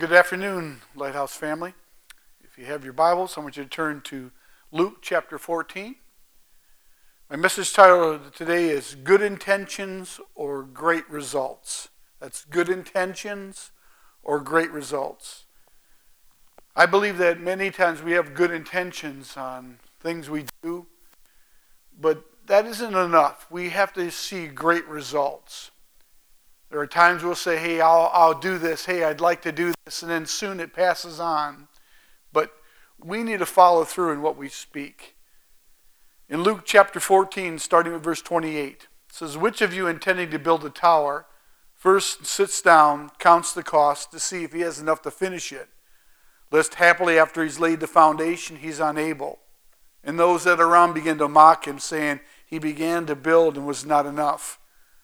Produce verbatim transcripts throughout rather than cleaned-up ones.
Good afternoon, Lighthouse family. If you have your Bibles, I want you to turn to Luke chapter fourteen. My message title today is Good Intentions or Great Results. That's good intentions or great results. I believe that many times we have good intentions on things we do, but that isn't enough. We have to see great results. There are times we'll say, hey, I'll, I'll do this. Hey, I'd like to do this. And then soon it passes on. But we need to follow through in what we speak. In Luke chapter fourteen, starting with verse twenty-eight, it says, which of you intending to build a tower first sits down, counts the cost to see if he has enough to finish it, lest happily after he's laid the foundation, he's unable. And those that are around begin to mock him, saying, he began to build and was not enough.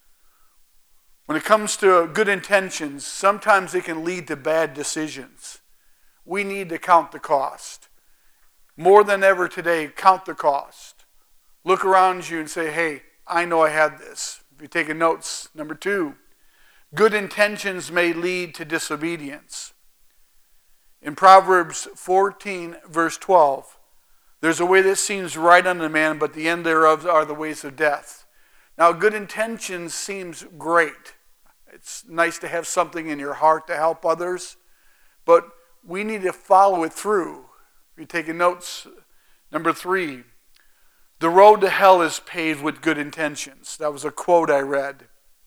When it comes to good intentions, sometimes it can lead to bad decisions. We need to count the cost. More than ever today, count the cost. Look around you and say, hey, I know I had this. If you're taking notes, number two, good intentions may lead to disobedience. In Proverbs fourteen, verse twelve, there's a way that seems right unto man, but the end thereof are the ways of death. Now, good intentions seems great. It's nice to have something in your heart to help others, but we need to follow it through. If you're taking notes, number three, the road to hell is paved with good intentions. That was a quote I read.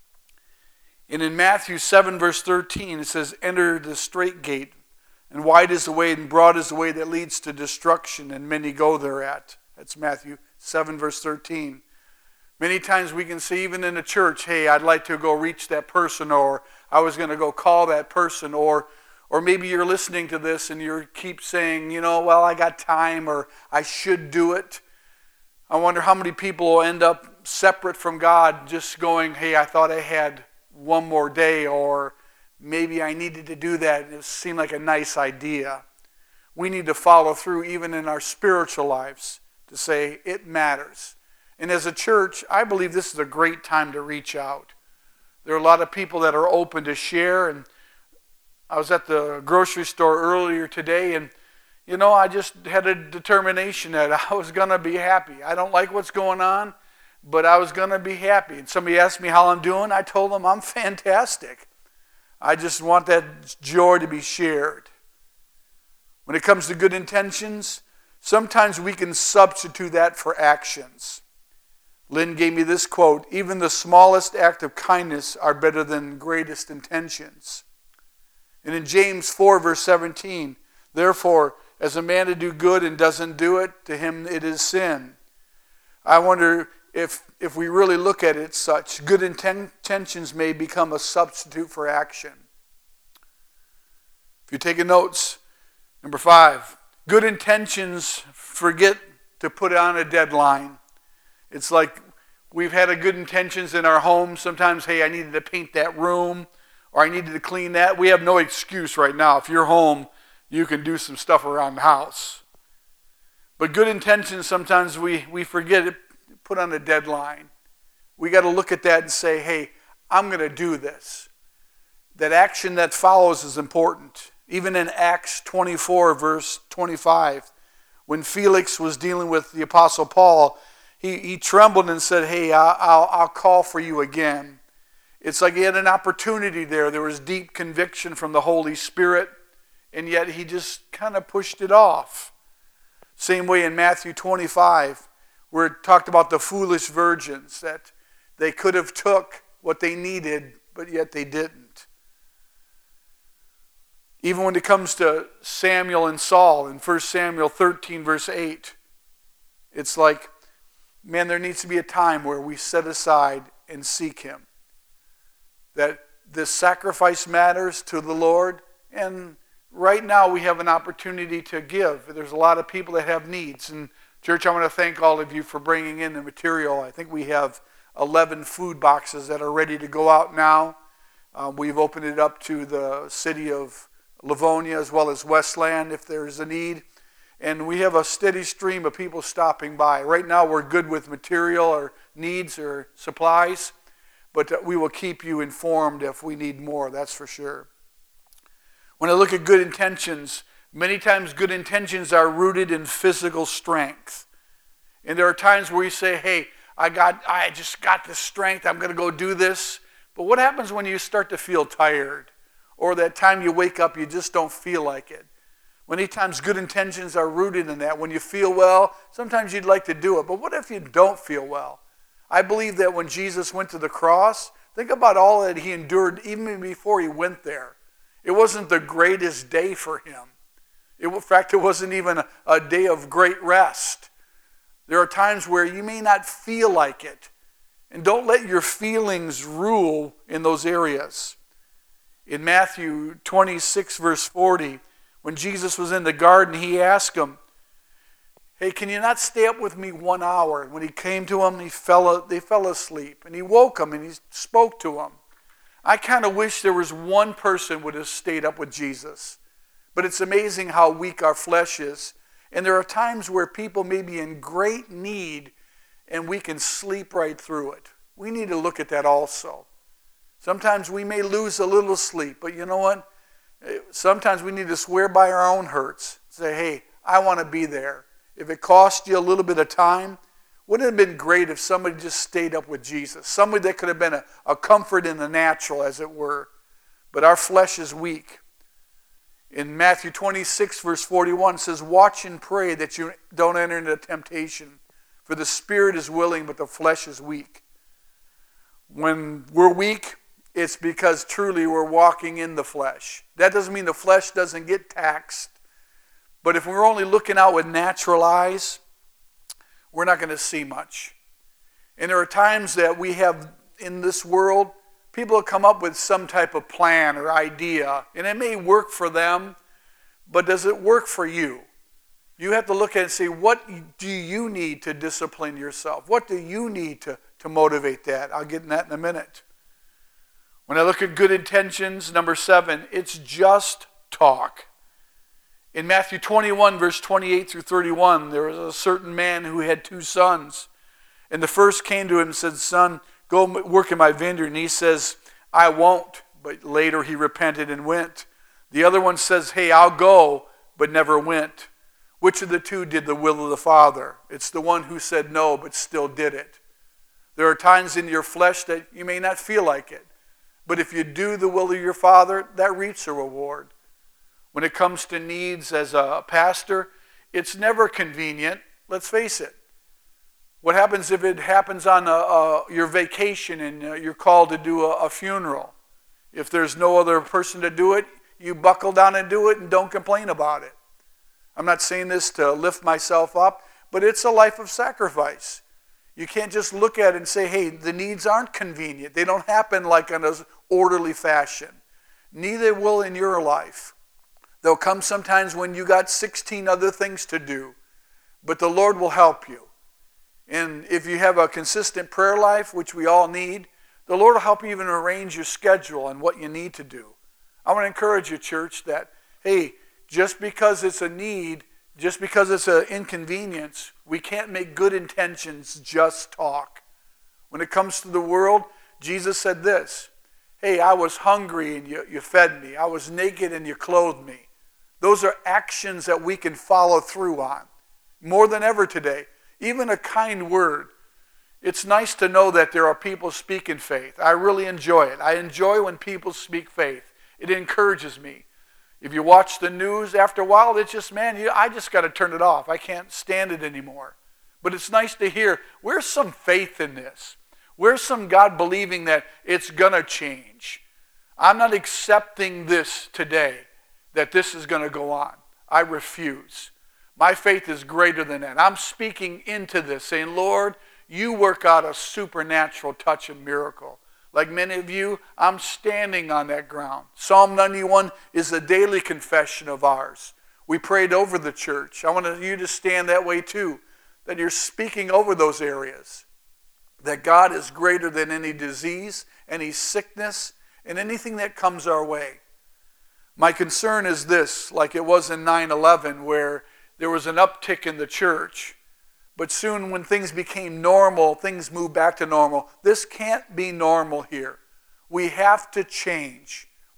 And in Matthew seven, verse thirteen, it says, enter the straight gate, and wide is the way, and broad is the way that leads to destruction, and many go thereat. That's Matthew seven, verse thirteen. Many times we can see, even in the church, hey, I'd like to go reach that person, or I was going to go call that person, or or maybe you're listening to this and you keep saying, you know, well, I got time, or I should do it. I wonder how many people will end up separate from God, just going, hey, I thought I had one more day, or maybe I needed to do that. It seemed like a nice idea. We need to follow through even in our spiritual lives to say it matters. And as a church, I believe this is a great time to reach out. There are a lot of people that are open to share. And I was at the grocery store earlier today, and you know, I just had a determination that I was going to be happy. I don't like what's going on, but I was going to be happy. And somebody asked me how I'm doing. I told them I'm fantastic. I just want that joy to be shared. When it comes to good intentions, sometimes we can substitute that for actions. Lynn gave me this quote, even the smallest act of kindness are better than greatest intentions. And in James four, verse seventeen, therefore, as a man to do good and doesn't do it, to him it is sin. I wonder if, if we really look at it such, good intentions may become a substitute for action. If you're taking notes, number five, good intentions forget to put on a deadline. It's like we've had a good intentions in our home. Sometimes, hey, I needed to paint that room, or I needed to clean that. We have no excuse right now. If you're home, you can do some stuff around the house. But good intentions, sometimes we, we forget it, put on a deadline. We got to look at that and say, hey, I'm going to do this. That action that follows is important. Even in Acts twenty-four, verse twenty-five, when Felix was dealing with the Apostle Paul, He, he trembled and said, hey, I'll, I'll, I'll call for you again. It's like he had an opportunity there. There was deep conviction from the Holy Spirit, and yet he just kind of pushed it off. Same way in Matthew twenty-five, where it talked about the foolish virgins, that they could have took what they needed, but yet they didn't. Even when it comes to Samuel and Saul in First Samuel thirteen, verse eight, it's like, man, there needs to be a time where we set aside and seek him. That this sacrifice matters to the Lord. And right now we have an opportunity to give. There's a lot of people that have needs. And church, I want to thank all of you for bringing in the material. I think we have eleven food boxes that are ready to go out now. Um, we've opened it up to the city of Livonia as well as Westland if there's a need. And we have a steady stream of people stopping by. Right now we're good with material or needs or supplies, but we will keep you informed if we need more, that's for sure. When I look at good intentions, many times good intentions are rooted in physical strength. And there are times where you say, hey, I got, I just got the strength, I'm going to go do this. But what happens when you start to feel tired? Or that time you wake up, you just don't feel like it? Many times good intentions are rooted in that. When you feel well, sometimes you'd like to do it. But what if you don't feel well? I believe that when Jesus went to the cross, think about all that he endured even before he went there. It wasn't the greatest day for him. It, in fact, it wasn't even a, a day of great rest. There are times where you may not feel like it. And don't let your feelings rule in those areas. In Matthew twenty-six, verse forty, when Jesus was in the garden, he asked him, hey, can you not stay up with me one hour? When he came to him, he fell, they fell asleep. And he woke him and he spoke to him. I kind of wish there was one person would have stayed up with Jesus. But it's amazing how weak our flesh is. And there are times where people may be in great need and we can sleep right through it. We need to look at that also. Sometimes we may lose a little sleep, but you know what? Sometimes we need to swear by our own hurts. Say, hey, I want to be there. If it cost you a little bit of time, wouldn't it have been great if somebody just stayed up with Jesus? Somebody that could have been a, a comfort in the natural, as it were. But our flesh is weak. In Matthew twenty-six, verse forty-one, it says, watch and pray that you don't enter into temptation. For the spirit is willing, but the flesh is weak. When we're weak, it's because truly we're walking in the flesh. That doesn't mean the flesh doesn't get taxed. But if we're only looking out with natural eyes, we're not going to see much. And there are times that we have in this world, people come up with some type of plan or idea, and it may work for them, but does it work for you? You have to look at it and say, what do you need to discipline yourself? What do you need to, to motivate that? I'll get in that in a minute. When I look at good intentions, number seven, it's just talk. In Matthew twenty-one, verse twenty-eight through thirty-one, there was a certain man who had two sons. And the first came to him and said, son, go work in my vineyard. And he says, I won't. But later he repented and went. The other one says, hey, I'll go, but never went. Which of the two did the will of the Father? It's the one who said no, but still did it. There are times in your flesh that you may not feel like it. But if you do the will of your Father, that reaps a reward. When it comes to needs as a pastor, it's never convenient. Let's face it. What happens if it happens on a, a, your vacation and uh, you're called to do a, a funeral? If there's no other person to do it, you buckle down and do it and don't complain about it. I'm not saying this to lift myself up, but it's a life of sacrifice. You can't just look at it and say, hey, the needs aren't convenient. They don't happen like in an orderly fashion. Neither will in your life. There'll come sometimes when you got sixteen other things to do, but the Lord will help you. And if you have a consistent prayer life, which we all need, the Lord will help you even arrange your schedule and what you need to do. I want to encourage you, church, that, hey, just because it's a need, just because it's an inconvenience, we can't make good intentions just talk. When it comes to the world, Jesus said this, hey, I was hungry and you, you fed me. I was naked and you clothed me. Those are actions that we can follow through on. More than ever today. Even a kind word. It's nice to know that there are people speaking faith. I really enjoy it. I enjoy when people speak faith. It encourages me. If you watch the news, after a while, it's just, man, I just got to turn it off. I can't stand it anymore. But it's nice to hear, where's some faith in this? Where's some God believing that it's going to change? I'm not accepting this today, that this is going to go on. I refuse. My faith is greater than that. I'm speaking into this, saying, Lord, you work out a supernatural touch and miracle. Like many of you, I'm standing on that ground. Psalm ninety-one is a daily confession of ours. We prayed over the church. I want you to stand that way too, that you're speaking over those areas. That God is greater than any disease, any sickness, and anything that comes our way. My concern is this, like it was in nine eleven, where there was an uptick in the church. But soon when things became normal, things moved back to normal. This can't be normal here. We have to change.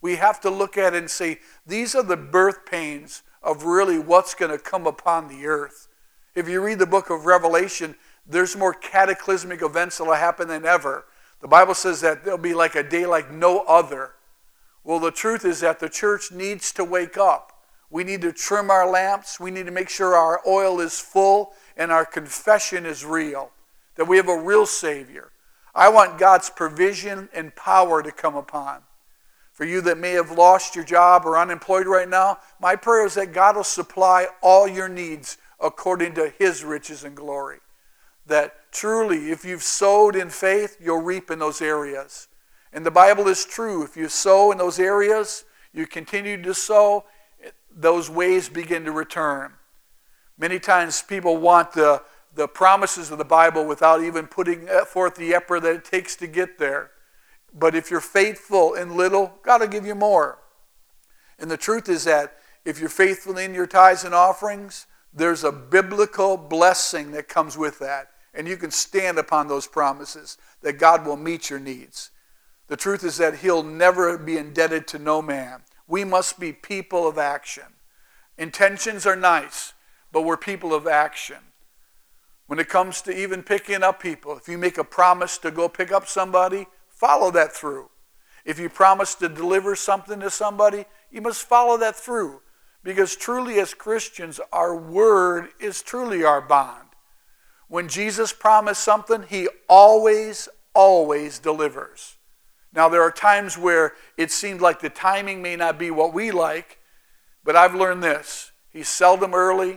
We have to look at it and say, these are the birth pains of really what's going to come upon the earth. If you read the book of Revelation, there's more cataclysmic events that will happen than ever. The Bible says that there'll be like a day like no other. Well, the truth is that the church needs to wake up. We need to trim our lamps. We need to make sure our oil is full and our confession is real, that we have a real Savior. I want God's provision and power to come upon. For you that may have lost your job or unemployed right now, my prayer is that God will supply all your needs according to His riches and glory. That truly, if you've sowed in faith, you'll reap in those areas. And the Bible is true. If you sow in those areas, you continue to sow, those ways begin to return. Many times people want the, the promises of the Bible without even putting forth the effort that it takes to get there. But if you're faithful in little, God will give you more. And the truth is that if you're faithful in your tithes and offerings, there's a biblical blessing that comes with that. And you can stand upon those promises that God will meet your needs. The truth is that He'll never be indebted to no man. We must be people of action. Intentions are nice, but we're people of action. When it comes to even picking up people, if you make a promise to go pick up somebody, follow that through. If you promise to deliver something to somebody, you must follow that through. Because truly as Christians, our word is truly our bond. When Jesus promised something, He always, always delivers. Now there are times where it seems like the timing may not be what we like, but I've learned this. He's seldom early.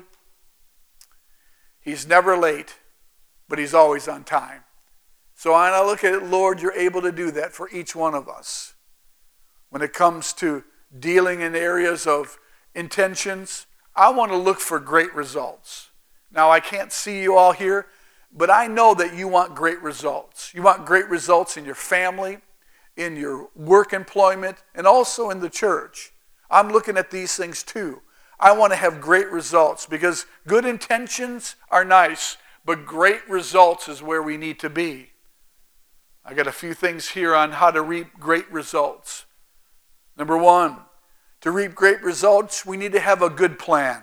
He's never late, but He's always on time. So when I look at it, Lord, You're able to do that for each one of us. When it comes to dealing in areas of intentions, I want to look for great results. Now, I can't see you all here, but I know that you want great results. You want great results in your family, in your work employment, and also in the church. I'm looking at these things too. I want to have great results because good intentions are nice, but great results is where we need to be. I got a few things here on how to reap great results. Number one, to reap great results, we need to have a good plan.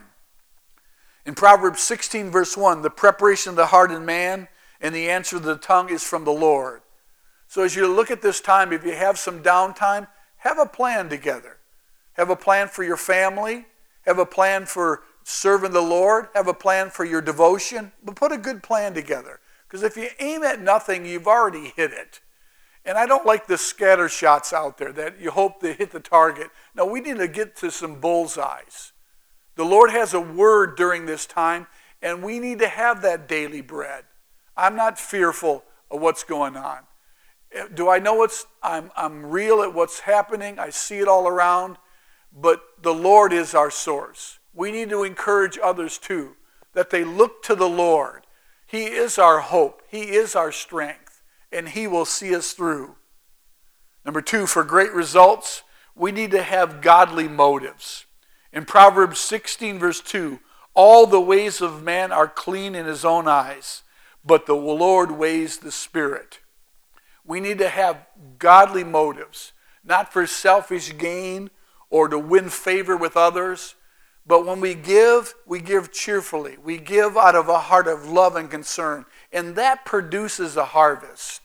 In Proverbs sixteen, verse one, the preparation of the heart in man and the answer of the tongue is from the Lord. So as you look at this time, if you have some downtime, have a plan together. Have a plan for your family. Have a plan for serving the Lord. Have a plan for your devotion. But put a good plan together. Because if you aim at nothing, you've already hit it. And I don't like the scatter shots out there that you hope they hit the target. No, we need to get to some bullseyes. The Lord has a word during this time, and we need to have that daily bread. I'm not fearful of what's going on. Do I know what's, I'm, I'm real at what's happening. I see it all around. But the Lord is our source. We need to encourage others too, that they look to the Lord. He is our hope. He is our strength. And He will see us through. Number two, for great results, we need to have godly motives. In Proverbs sixteen, verse two, all the ways of man are clean in his own eyes, but the Lord weighs the spirit. We need to have godly motives, not for selfish gain or to win favor with others, but when we give, we give cheerfully. We give out of a heart of love and concern, and that produces a harvest.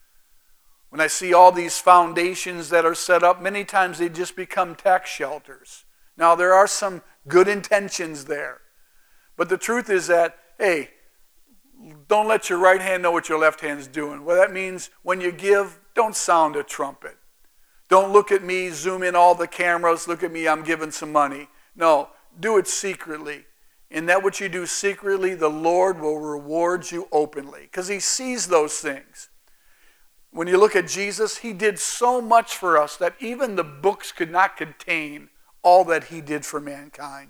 When I see all these foundations that are set up, many times they just become tax shelters. Now, there are some good intentions there, but the truth is that, hey, don't let your right hand know what your left hand's doing. Well, that means when you give, don't sound a trumpet. Don't look at me, zoom in all the cameras, look at me, I'm giving some money. No, do it secretly. And that what you do secretly, the Lord will reward you openly because He sees those things. When you look at Jesus, He did so much for us that even the books could not contain all that He did for mankind.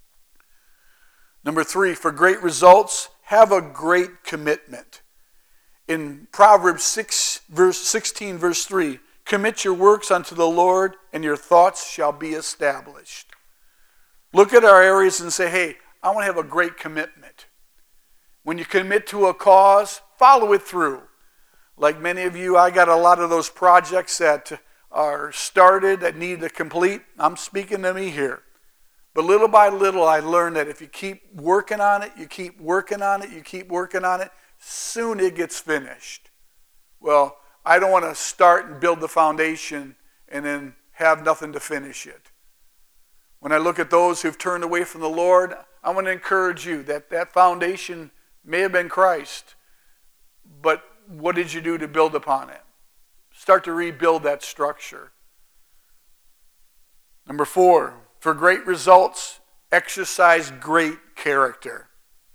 Number three, for great results, have a great commitment. In Proverbs six, verse sixteen, verse three, commit your works unto the Lord, and your thoughts shall be established. Look at our areas and say, hey, I want to have a great commitment. When you commit to a cause, follow it through. Like many of you, I got a lot of those projects that are started that need to complete. I'm speaking to me here. But little by little, I learned that if you keep working on it, you keep working on it, you keep working on it, soon it gets finished. Well, I don't want to start and build the foundation and then have nothing to finish it. When I look at those who've turned away from the Lord, I want to encourage you that that foundation may have been Christ, but what did you do to build upon it? Start to rebuild that structure. Number four, for great results, exercise great character.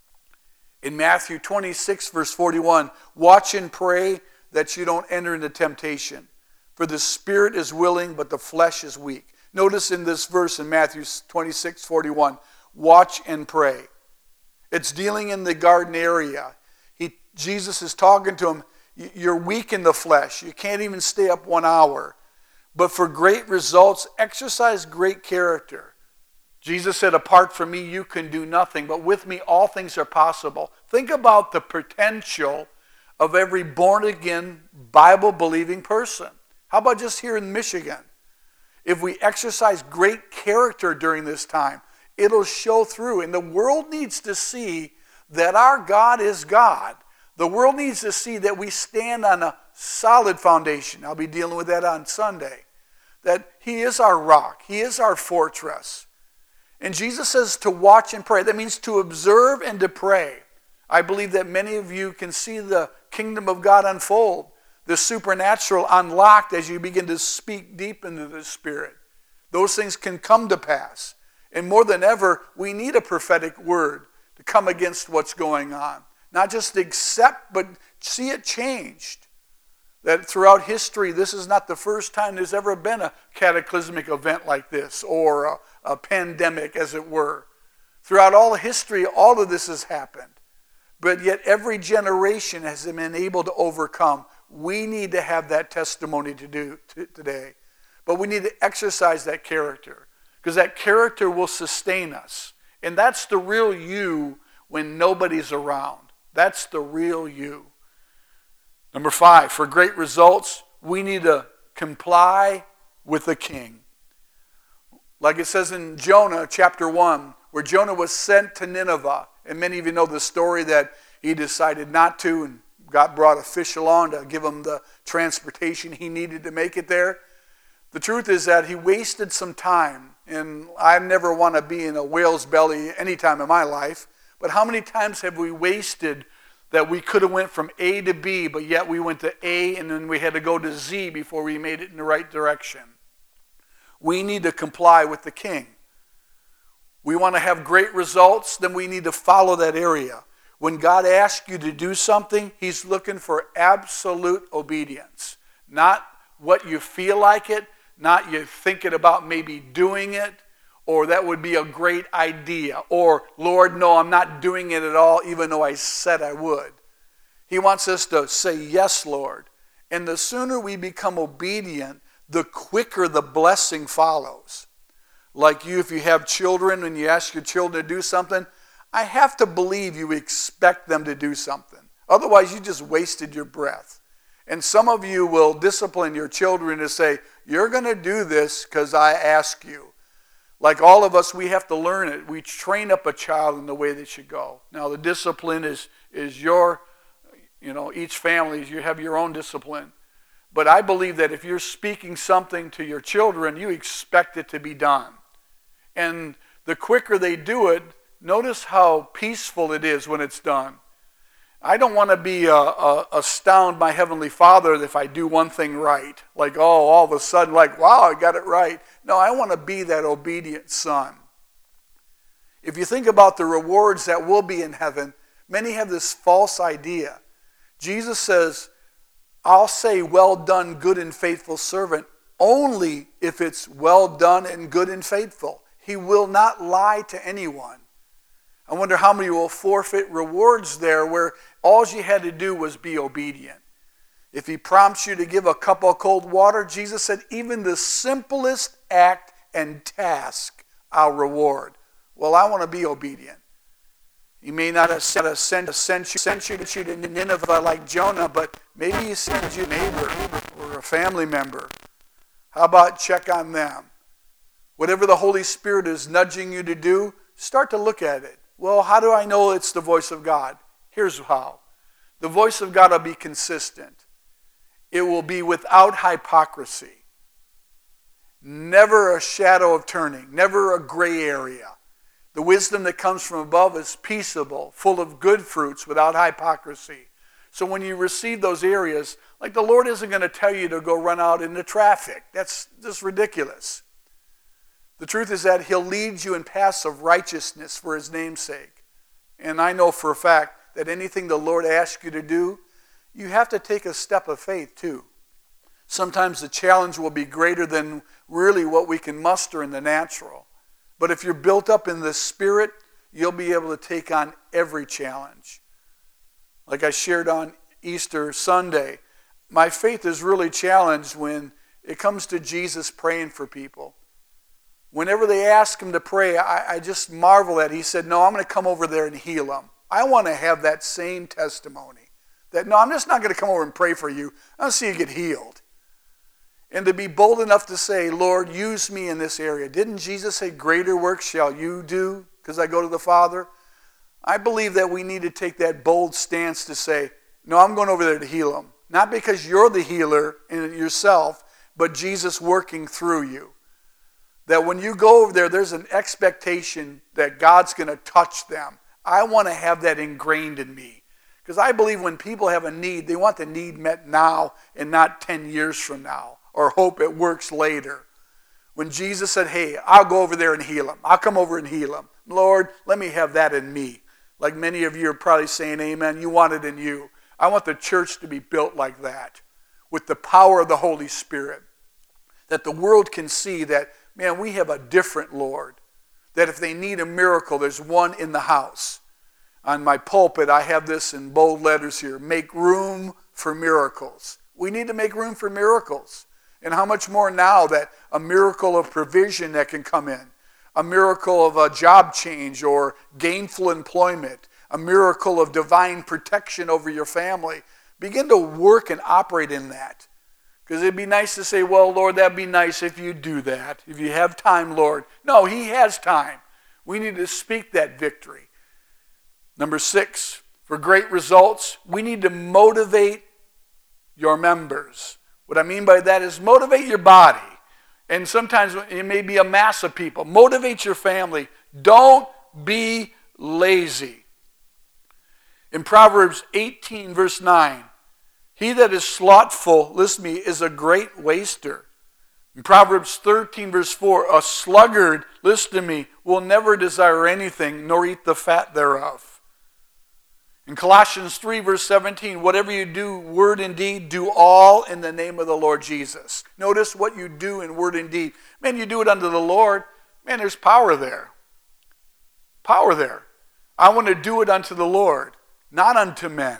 In Matthew twenty-six, verse forty-one, watch and pray that you don't enter into temptation. For the spirit is willing, but the flesh is weak. Notice in this verse in Matthew twenty-six, forty-one, watch and pray. It's dealing in the garden area. He, Jesus is talking to him. You're weak in the flesh. You can't even stay up one hour. But for great results, exercise great character. Jesus said, apart from me, you can do nothing. But with me, all things are possible. Think about the potential of every born-again, Bible-believing person. How about just here in Michigan? If we exercise great character during this time, it'll show through. And the world needs to see that our God is God. The world needs to see that we stand on a solid foundation. I'll be dealing with that on Sunday. That He is our rock. He is our fortress. And Jesus says to watch and pray. That means to observe and to pray. I believe that many of you can see the kingdom of God unfold. The supernatural unlocked as you begin to speak deep into the Spirit. Those things can come to pass. And more than ever, we need a prophetic word to come against what's going on. Not just accept, but see it changed. That throughout history, this is not the first time there's ever been a cataclysmic event like this, or a, a pandemic, as it were. Throughout all history, all of this has happened. But yet every generation has been able to overcome. We need to have that testimony to do t- today. But we need to exercise that character, because that character will sustain us. And that's the real you when nobody's around. That's the real you. Number five, for great results, we need to comply with the king. Like it says in Jonah chapter one, where Jonah was sent to Nineveh. And many of you know the story that he decided not to, and God brought a fish along to give him the transportation he needed to make it there. The truth is that he wasted some time. And I never want to be in a whale's belly any time in my life. But how many times have we wasted that we could have went from A to B, but yet we went to A and then we had to go to Z before we made it in the right direction? We need to comply with the king. We want to have great results, then we need to follow that area. When God asks you to do something, He's looking for absolute obedience. Not what you feel like it, not you thinking about maybe doing it, or that would be a great idea, or Lord, no, I'm not doing it at all, even though I said I would. He wants us to say, yes, Lord. And the sooner we become obedient, the quicker the blessing follows. Like you, if you have children and you ask your children to do something, I have to believe you expect them to do something. Otherwise, you just wasted your breath. And some of you will discipline your children to say, you're going to do this because I ask you. Like all of us, we have to learn it. We train up a child in the way they should go. Now, the discipline is, is your, you know, each family, you have your own discipline. But I believe that if you're speaking something to your children, you expect it to be done. And the quicker they do it, notice how peaceful it is when it's done. I don't want to be uh, uh, astound my Heavenly Father if I do one thing right. Like, oh, all of a sudden, like, wow, I got it right. No, I want to be that obedient son. If you think about the rewards that will be in heaven, many have this false idea. Jesus says, I'll say, well done, good and faithful servant, only if it's well done and good and faithful. He will not lie to anyone. I wonder how many will forfeit rewards there where all you had to do was be obedient. If He prompts you to give a cup of cold water, Jesus said, even the simplest act and task I'll reward. Well, I want to be obedient. He may not have sent, sent, sent, you, sent you to Nineveh like Jonah, but maybe He sent you a neighbor or a family member How about check on them? Whatever the Holy Spirit is nudging you to do, start to look at it. Well, how do I know it's the voice of God? Here's how. The voice of God will be consistent. It will be without hypocrisy. Never a shadow of turning. Never a gray area. The wisdom that comes from above is peaceable, full of good fruits, without hypocrisy. So when you receive those areas, like the Lord isn't going to tell you to go run out into traffic. That's just ridiculous. The truth is that he'll lead you in paths of righteousness for his name's sake. And I know for a fact that anything the Lord asks you to do, you have to take a step of faith too. Sometimes the challenge will be greater than really what we can muster in the natural. But if you're built up in the Spirit, you'll be able to take on every challenge. Like I shared on Easter Sunday, my faith is really challenged when it comes to Jesus praying for people. Whenever they ask him to pray, I, I just marvel at it. He said, no, I'm going to come over there and heal them. I want to have that same testimony. That, no, I'm just not going to come over and pray for you. I want to see you get healed. And to be bold enough to say, Lord, use me in this area. Didn't Jesus say, greater works shall you do because I go to the Father? I believe that we need to take that bold stance to say, no, I'm going over there to heal them. Not because you're the healer in yourself, but Jesus working through you. That when you go over there, there's an expectation that God's going to touch them. I want to have that ingrained in me. Because I believe when people have a need, they want the need met now and not ten years from now. Or hope it works later. When Jesus said, hey, I'll go over there and heal them. I'll come over and heal them. Lord, let me have that in me. Like many of you are probably saying amen. You want it in you. I want the church to be built like that. With the power of the Holy Spirit. That the world can see that, man, we have a different Lord. That if they need a miracle, there's one in the house. On my pulpit, I have this in bold letters here. Make room for miracles. We need to make room for miracles. And how much more now that a miracle of provision that can come in. A miracle of a job change or gainful employment. A miracle of divine protection over your family. Begin to work and operate in that. Because it'd be nice to say, well, Lord, that'd be nice if you do that. If you have time, Lord. No, he has time. We need to speak that victory. Number six, for great results, we need to motivate your members. What I mean by that is motivate your body. And sometimes it may be a mass of people. Motivate your family. Don't be lazy. In Proverbs eighteen, verse nine, he that is slothful, listen to me, is a great waster. In Proverbs thirteen, verse four, a sluggard, listen to me, will never desire anything, nor eat the fat thereof. In Colossians three, verse seventeen, whatever you do, word and deed, do all in the name of the Lord Jesus. Notice what you do in word and deed. Man, you do it unto the Lord. Man, there's power there. Power there. I want to do it unto the Lord, not unto men.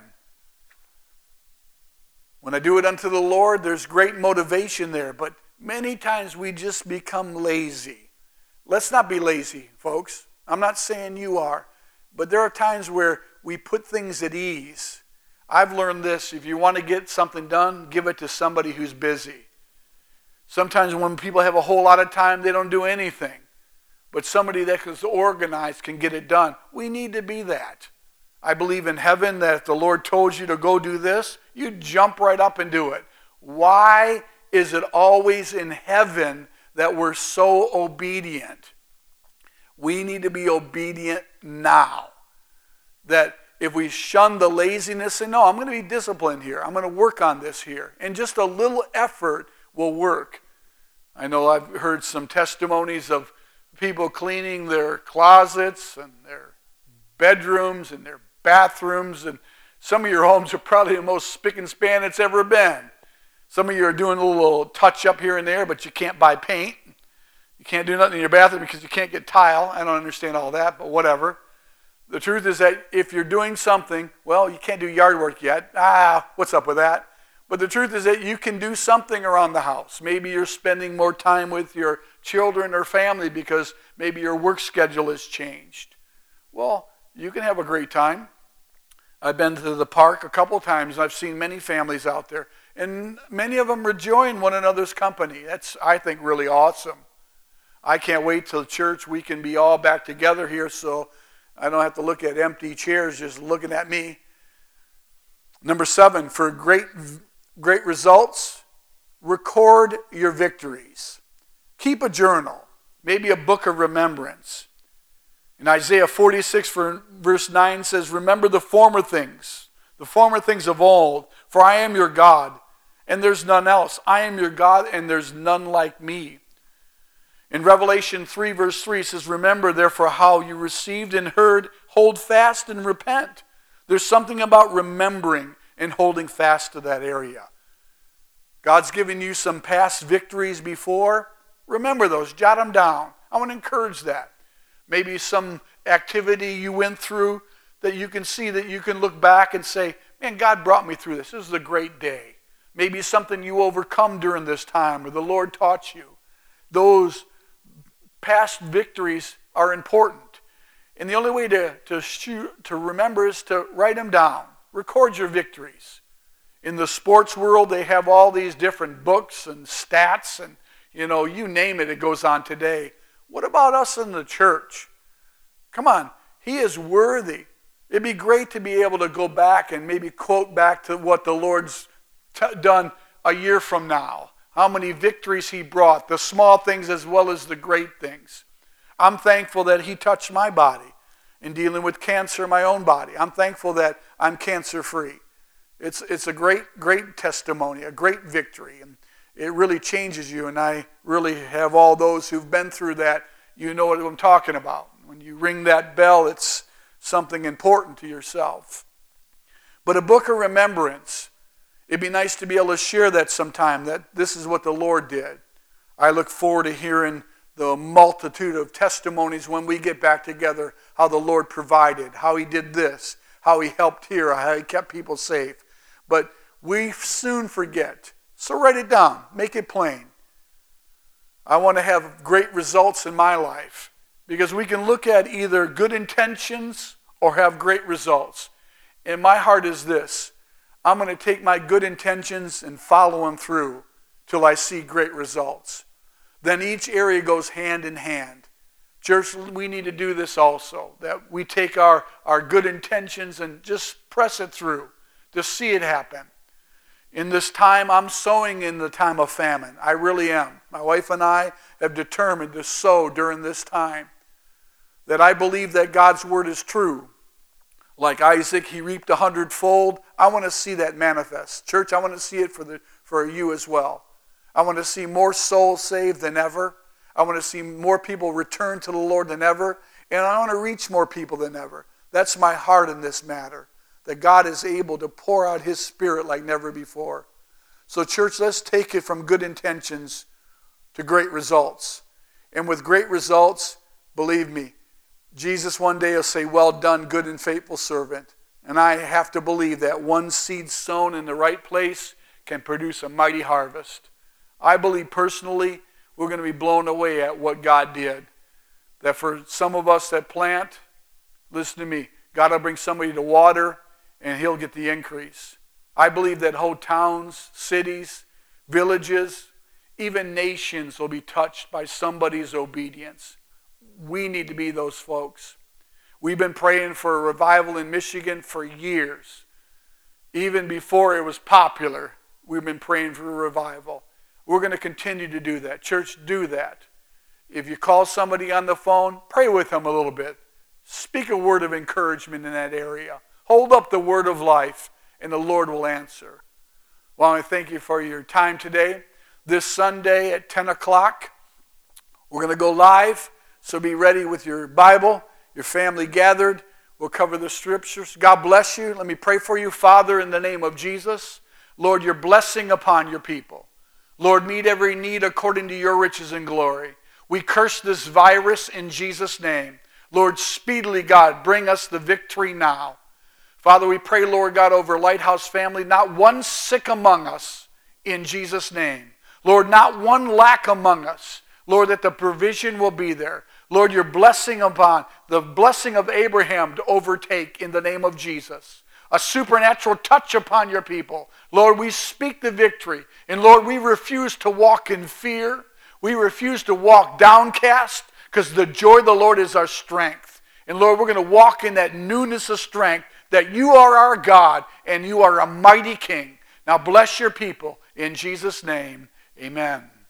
When I do it unto the Lord, there's great motivation there. But many times we just become lazy. Let's not be lazy, folks. I'm not saying you are. But there are times where we put things at ease. I've learned this. If you want to get something done, give it to somebody who's busy. Sometimes when people have a whole lot of time, they don't do anything. But somebody that is organized can get it done. We need to be that. I believe in heaven that if the Lord told you to go do this, you jump right up and do it. Why is it always in heaven that we're so obedient? We need to be obedient now. That if we shun the laziness and no, I'm going to be disciplined here. I'm going to work on this here. And just a little effort will work. I know I've heard some testimonies of people cleaning their closets and their bedrooms and their bathrooms. And some of your homes are probably the most spick and span it's ever been. Some of you are doing a little touch up here and there, but you can't buy paint. You can't do nothing in your bathroom because you can't get tile. I don't understand all that, but whatever. The truth is that if you're doing something, well, you can't do yard work yet. Ah, what's up with that? But the truth is that you can do something around the house. Maybe you're spending more time with your children or family because maybe your work schedule has changed. Well, you can have a great time. I've been to the park a couple times, and I've seen many families out there. And many of them enjoying one another's company. That's, I think, really awesome. I can't wait till church we can be all back together here so I don't have to look at empty chairs just looking at me. Number seven, for great, great results, record your victories. Keep a journal, maybe a book of remembrance. In Isaiah forty-six, verse nine says, remember the former things, the former things of old, for I am your God, and there's none else. I am your God, and there's none like me. In Revelation three, verse three, it says, remember therefore how you received and heard, hold fast and repent. There's something about remembering and holding fast to that area. God's given you some past victories before. Remember those. Jot them down. I want to encourage that. Maybe some activity you went through that you can see that you can look back and say, man, God brought me through this. This is a great day. Maybe something you overcome during this time or the Lord taught you. Those past victories are important. And the only way to, to, shoot, to remember is to write them down. Record your victories. In the sports world, they have all these different books and stats and, you know, you name it, it goes on today. What about us in the church? Come on, he is worthy. It'd be great to be able to go back and maybe quote back to what the Lord's t- done a year from now. How many victories he brought, the small things as well as the great things. I'm thankful that he touched my body in dealing with cancer in my own body. I'm thankful that I'm cancer-free. It's, it's a great, great testimony, a great victory. And it really changes you, and I really have all those who've been through that. You know what I'm talking about. When you ring that bell, it's something important to yourself. But a book of remembrance, it'd be nice to be able to share that sometime, that this is what the Lord did. I look forward to hearing the multitude of testimonies when we get back together, how the Lord provided, how he did this, how he helped here, how he kept people safe. But we soon forget. So write it down. Make it plain. I want to have great results in my life because we can look at either good intentions or have great results. And my heart is this. I'm going to take my good intentions and follow them through till I see great results. Then each area goes hand in hand. Church, we need to do this also, that we take our, our good intentions and just press it through to see it happen. In this time, I'm sowing in the time of famine. I really am. My wife and I have determined to sow during this time. That I believe that God's word is true. Like Isaac, he reaped a hundredfold. I want to see that manifest. Church, I want to see it for, the, for you as well. I want to see more souls saved than ever. I want to see more people return to the Lord than ever. And I want to reach more people than ever. That's my heart in this matter. That God is able to pour out his Spirit like never before. So church, let's take it from good intentions to great results. And with great results, believe me, Jesus one day will say, well done, good and faithful servant. And I have to believe that one seed sown in the right place can produce a mighty harvest. I believe personally we're going to be blown away at what God did. That for some of us that plant, listen to me, God will bring somebody to water, and he'll get the increase. I believe that whole towns, cities, villages, even nations will be touched by somebody's obedience. We need to be those folks. We've been praying for a revival in Michigan for years. Even before it was popular, we've been praying for a revival. We're going to continue to do that. Church, do that. If you call somebody on the phone, pray with them a little bit. Speak a word of encouragement in that area. Hold up the word of life, and the Lord will answer. Well, I thank you for your time today. This Sunday at ten o'clock, we're going to go live, so be ready with your Bible, your family gathered. We'll cover the scriptures. God bless you. Let me pray for you, Father, in the name of Jesus. Lord, your blessing upon your people. Lord, meet every need according to your riches and glory. We curse this virus in Jesus' name. Lord, speedily, God, bring us the victory now. Father, we pray, Lord God, over Lighthouse family, not one sick among us in Jesus' name. Lord, not one lack among us. Lord, that the provision will be there. Lord, your blessing upon, the blessing of Abraham to overtake in the name of Jesus. a supernatural touch upon your people. Lord, we speak the victory. And Lord, we refuse to walk in fear. We refuse to walk downcast because the joy of the Lord is our strength. And Lord, we're going to walk in that newness of strength that you are our God and you are a mighty King. Now bless your people in Jesus' name. Amen.